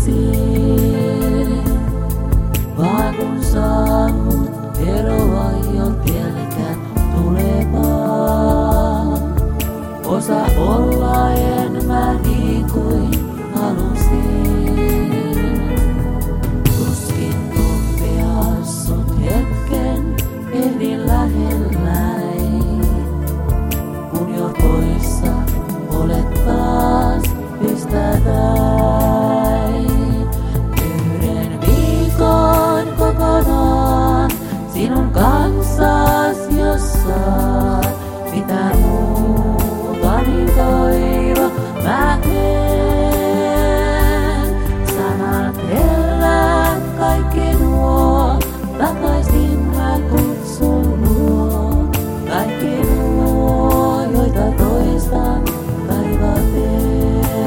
takaisin. Vaan kun saavut eroa jo tielläkään tulevaan. Osa olla en mä niin kuin halusin. Tuskin tuntea sut hetken ehdin lähelläin. Kun jo poissa olet taas ystäväin. Yhden viikon kokonaan sinun kanssas jossain. Mitä muuta niin toivo mä teen. Sanat elää kaikki nuo, takaisin mä kutsun luo. Kaikki nuo, joita toistan kaivaten.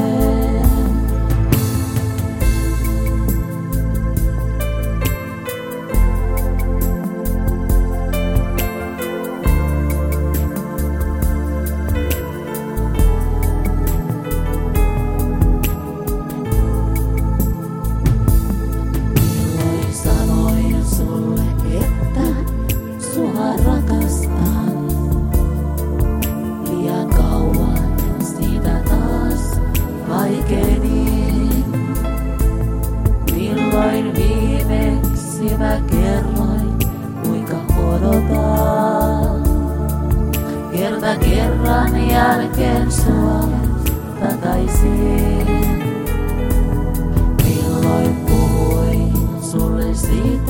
Rakastan liian kauan siitä taas vaikenin. Milloin viimeksi mä kerroin kuinka odotan. Kerta kerran jälkeen sua takaisin. Milloin puhuin sulle siitä